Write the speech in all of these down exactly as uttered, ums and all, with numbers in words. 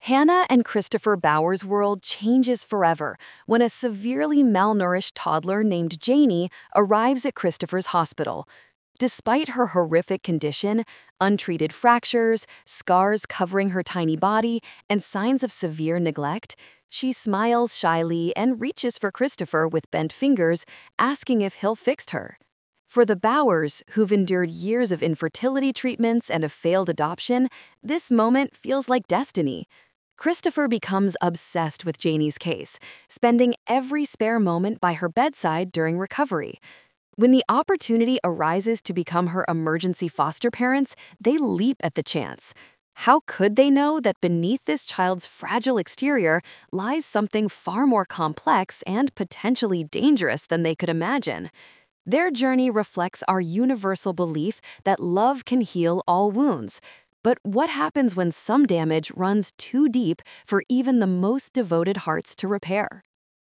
Hannah and Christopher Bauer's world changes forever when a severely malnourished toddler named Janie arrives at Christopher's hospital. Despite her horrific condition, untreated fractures, scars covering her tiny body, and signs of severe neglect, she smiles shyly and reaches for Christopher with bent fingers, asking if he'll fix her. For the Bauers, who've endured years of infertility treatments and a failed adoption, this moment feels like destiny. Christopher becomes obsessed with Janie's case, spending every spare moment by her bedside during recovery. When the opportunity arises to become her emergency foster parents, they leap at the chance. How could they know that beneath this child's fragile exterior lies something far more complex and potentially dangerous than they could imagine? Their journey reflects our universal belief that love can heal all wounds. But what happens when some damage runs too deep for even the most devoted hearts to repair?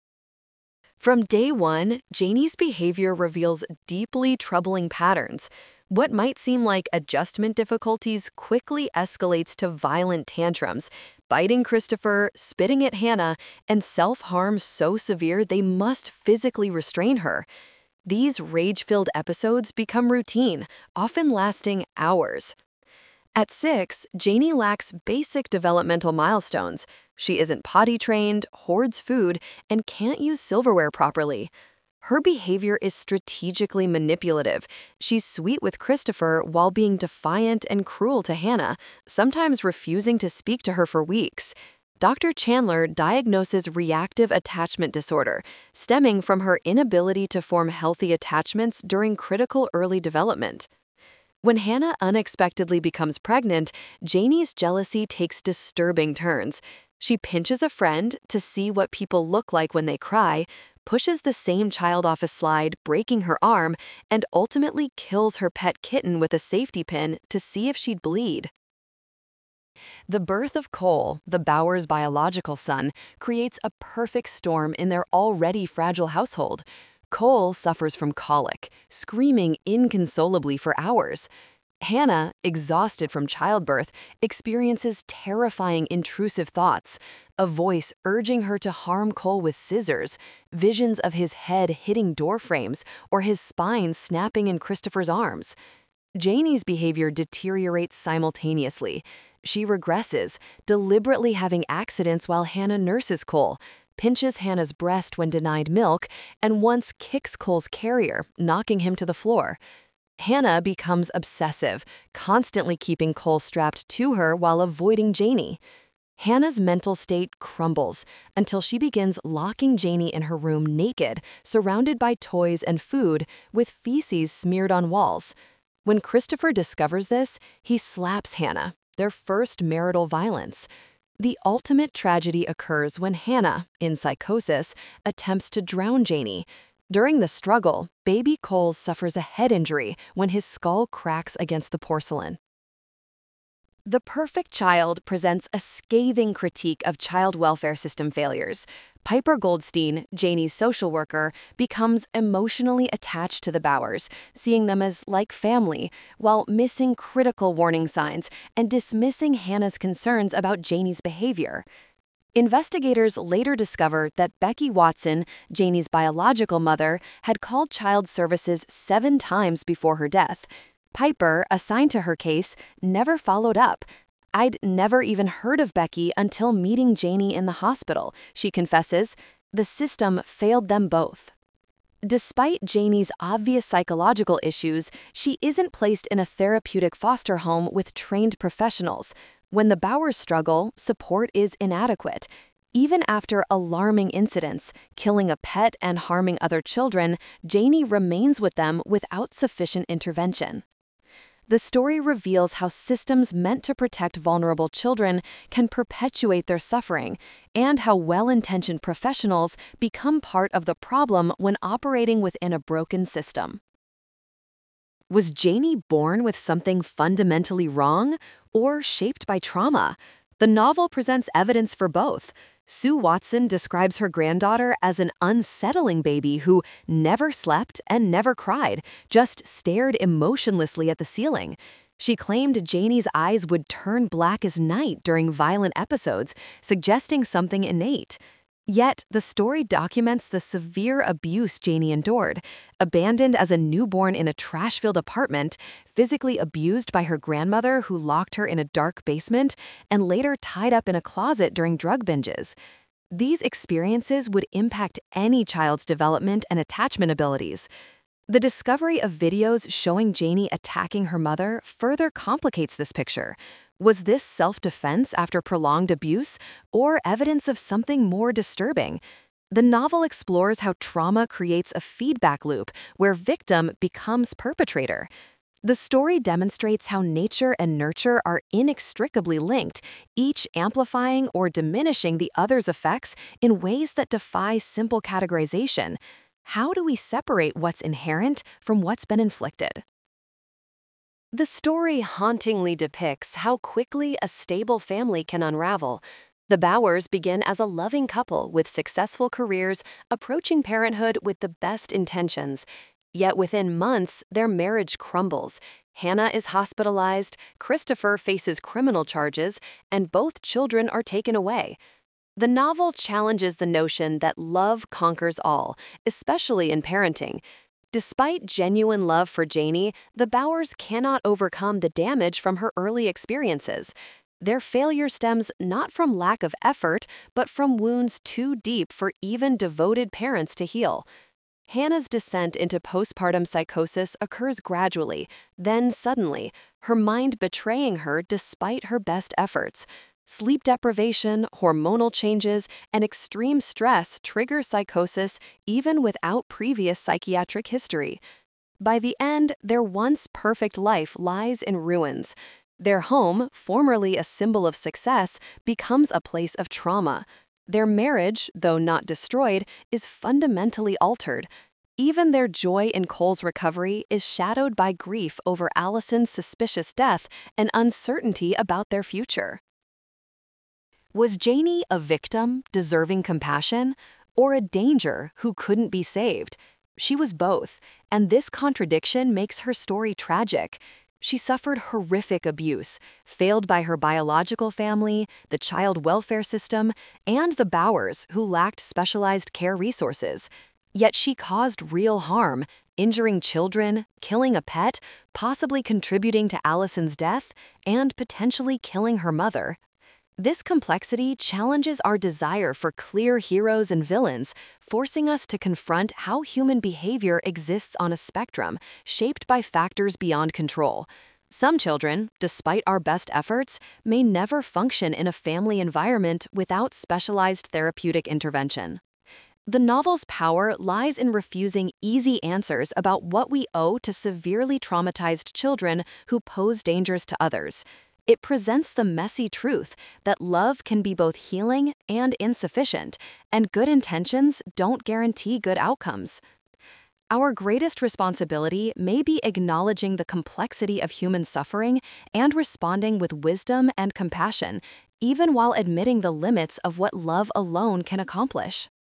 From day one, Janie's behavior reveals deeply troubling patterns. What might seem like adjustment difficulties quickly escalates to violent tantrums, biting Christopher, spitting at Hannah, and self-harm so severe they must physically restrain her. These rage-filled episodes become routine, often lasting hours. At six, Janie lacks basic developmental milestones. She isn't potty trained, hoards food, and can't use silverware properly. Her behavior is strategically manipulative. She's sweet with Christopher while being defiant and cruel to Hannah, sometimes refusing to speak to her for weeks. Doctor Chandler diagnoses reactive attachment disorder, stemming from her inability to form healthy attachments during critical early development. When Hannah unexpectedly becomes pregnant, Janie's jealousy takes disturbing turns. She pinches a friend to see what people look like when they cry, pushes the same child off a slide, breaking her arm, and ultimately kills her pet kitten with a safety pin to see if she'd bleed. The birth of Cole, the Bauers' biological son, creates a perfect storm in their already fragile household. Cole suffers from colic, screaming inconsolably for hours. Hannah, exhausted from childbirth, experiences terrifying intrusive thoughts, a voice urging her to harm Cole with scissors, visions of his head hitting door frames or his spine snapping in Christopher's arms. Janie's behavior deteriorates simultaneously. She regresses, deliberately having accidents while Hannah nurses Cole, pinches Hannah's breast when denied milk, and once kicks Cole's carrier, knocking him to the floor. Hannah becomes obsessive, constantly keeping Cole strapped to her while avoiding Janie. Hannah's mental state crumbles until she begins locking Janie in her room naked, surrounded by toys and food, with feces smeared on walls. When Christopher discovers this, he slaps Hannah, their first marital violence. The ultimate tragedy occurs when Hannah, in psychosis, attempts to drown Janie. During the struggle, baby Cole suffers a head injury when his skull cracks against the porcelain. The Perfect Child presents a scathing critique of child welfare system failures. Piper Goldstein, Janie's social worker, becomes emotionally attached to the Bauers, seeing them as like family, while missing critical warning signs and dismissing Hannah's concerns about Janie's behavior. Investigators later discover that Becky Watson, Janie's biological mother, had called child services seven times before her death. Piper, assigned to her case, never followed up. "I'd never even heard of Becky until meeting Janie in the hospital," she confesses. The system failed them both. Despite Janie's obvious psychological issues, she isn't placed in a therapeutic foster home with trained professionals. When the Bauers struggle, support is inadequate. Even after alarming incidents, killing a pet and harming other children, Janie remains with them without sufficient intervention. The story reveals how systems meant to protect vulnerable children can perpetuate their suffering, and how well-intentioned professionals become part of the problem when operating within a broken system. Was Janie born with something fundamentally wrong, or shaped by trauma? The novel presents evidence for both. Sue Watson describes her granddaughter as an unsettling baby who never slept and never cried, just stared emotionlessly at the ceiling. She claimed Janie's eyes would turn black as night during violent episodes, suggesting something innate. Yet, the story documents the severe abuse Janie endured, abandoned as a newborn in a trash-filled apartment, physically abused by her grandmother who locked her in a dark basement, and later tied up in a closet during drug binges. These experiences would impact any child's development and attachment abilities. The discovery of videos showing Janie attacking her mother further complicates this picture. Was this self-defense after prolonged abuse, or evidence of something more disturbing? The novel explores how trauma creates a feedback loop where victim becomes perpetrator. The story demonstrates how nature and nurture are inextricably linked, each amplifying or diminishing the other's effects in ways that defy simple categorization. How do we separate what's inherent from what's been inflicted? The story hauntingly depicts how quickly a stable family can unravel. The Bowers begin as a loving couple with successful careers, approaching parenthood with the best intentions. Yet within months, their marriage crumbles. Hannah is hospitalized, Christopher faces criminal charges, and both children are taken away. The novel challenges the notion that love conquers all, especially in parenting. Despite genuine love for Janie, the Bowers cannot overcome the damage from her early experiences. Their failure stems not from lack of effort, but from wounds too deep for even devoted parents to heal. Hannah's descent into postpartum psychosis occurs gradually, then suddenly, her mind betraying her despite her best efforts. Sleep deprivation, hormonal changes, and extreme stress trigger psychosis even without previous psychiatric history. By the end, their once perfect life lies in ruins. Their home, formerly a symbol of success, becomes a place of trauma. Their marriage, though not destroyed, is fundamentally altered. Even their joy in Cole's recovery is shadowed by grief over Allison's suspicious death and uncertainty about their future. Was Janie a victim, deserving compassion, or a danger who couldn't be saved? She was both, and this contradiction makes her story tragic. She suffered horrific abuse, failed by her biological family, the child welfare system, and the Bowers, who lacked specialized care resources. Yet she caused real harm, injuring children, killing a pet, possibly contributing to Allison's death, and potentially killing her mother. This complexity challenges our desire for clear heroes and villains, forcing us to confront how human behavior exists on a spectrum, shaped by factors beyond control. Some children, despite our best efforts, may never function in a family environment without specialized therapeutic intervention. The novel's power lies in refusing easy answers about what we owe to severely traumatized children who pose dangers to others. It presents the messy truth that love can be both healing and insufficient, and good intentions don't guarantee good outcomes. Our greatest responsibility may be acknowledging the complexity of human suffering and responding with wisdom and compassion, even while admitting the limits of what love alone can accomplish.